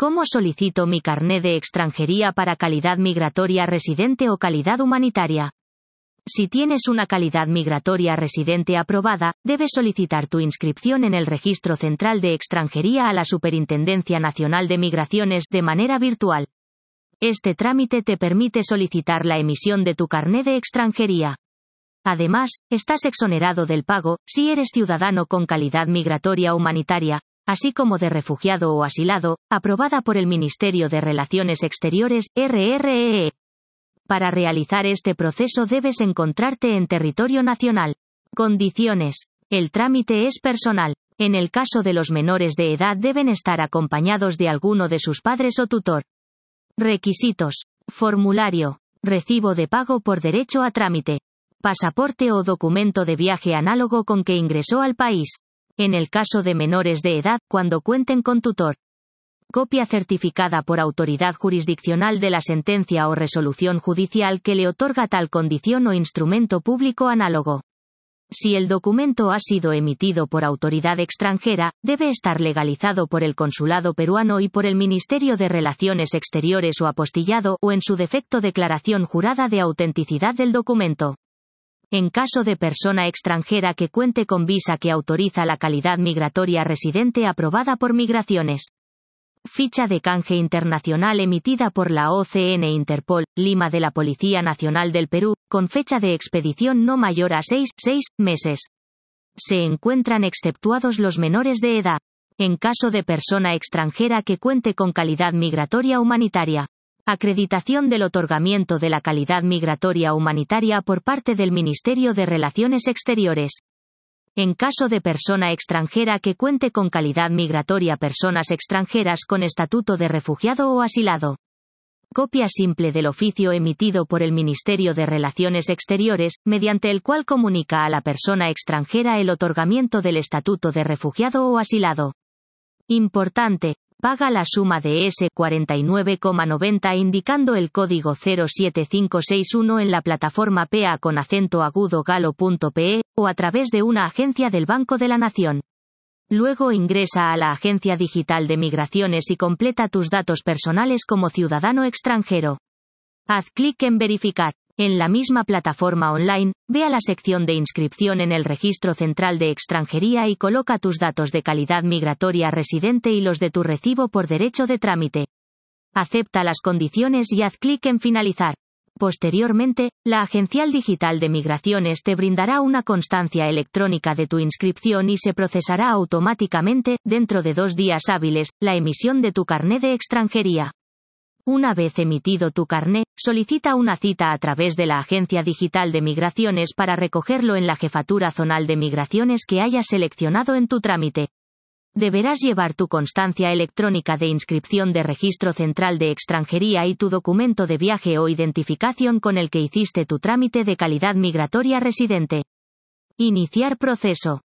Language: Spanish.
¿Cómo solicito mi carné de extranjería para calidad migratoria residente o calidad humanitaria? Si tienes una calidad migratoria residente aprobada, debes solicitar tu inscripción en el Registro Central de Extranjería a la Superintendencia Nacional de Migraciones de manera virtual. Este trámite te permite solicitar la emisión de tu carné de extranjería. Además, estás exonerado del pago, si eres ciudadano con calidad migratoria humanitaria, así como de refugiado o asilado, aprobada por el Ministerio de Relaciones Exteriores, RREE. Para realizar este proceso debes encontrarte en territorio nacional. Condiciones. El trámite es personal. En el caso de los menores de edad deben estar acompañados de alguno de sus padres o tutor. Requisitos. Formulario. Recibo de pago por derecho a trámite. Pasaporte o documento de viaje análogo con que ingresó al país. En el caso de menores de edad, cuando cuenten con tutor. Copia certificada por autoridad jurisdiccional de la sentencia o resolución judicial que le otorga tal condición o instrumento público análogo. Si el documento ha sido emitido por autoridad extranjera, debe estar legalizado por el Consulado peruano y por el Ministerio de Relaciones Exteriores o apostillado, o en su defecto declaración jurada de autenticidad del documento. En caso de persona extranjera que cuente con visa que autoriza la calidad migratoria residente aprobada por Migraciones. Ficha de canje internacional emitida por la OCN Interpol, Lima de la Policía Nacional del Perú, con fecha de expedición no mayor a 6 meses. Se encuentran exceptuados los menores de edad. En caso de persona extranjera que cuente con calidad migratoria humanitaria. Acreditación del otorgamiento de la calidad migratoria humanitaria por parte del Ministerio de Relaciones Exteriores. En caso de persona extranjera que cuente con calidad migratoria, personas extranjeras con estatuto de refugiado o asilado. Copia simple del oficio emitido por el Ministerio de Relaciones Exteriores, mediante el cual comunica a la persona extranjera el otorgamiento del estatuto de refugiado o asilado. Importante. Paga la suma de S49,90 indicando el código 07561 en la plataforma PA con acento agudo galo.pe, o a través de una agencia del Banco de la Nación. Luego ingresa a la Agencia Digital de Migraciones y completa tus datos personales como ciudadano extranjero. Haz clic en Verificar. En la misma plataforma online, ve a la sección de inscripción en el Registro Central de Extranjería y coloca tus datos de calidad migratoria residente y los de tu recibo por derecho de trámite. Acepta las condiciones y haz clic en Finalizar. Posteriormente, la Agencial Digital de Migraciones te brindará una constancia electrónica de tu inscripción y se procesará automáticamente, dentro de 2 días hábiles, la emisión de tu carné de extranjería. Una vez emitido tu carné, solicita una cita a través de la Agencia Digital de Migraciones para recogerlo en la Jefatura Zonal de Migraciones que hayas seleccionado en tu trámite. Deberás llevar tu constancia electrónica de inscripción de Registro Central de Extranjería y tu documento de viaje o identificación con el que hiciste tu trámite de calidad migratoria residente. Iniciar proceso.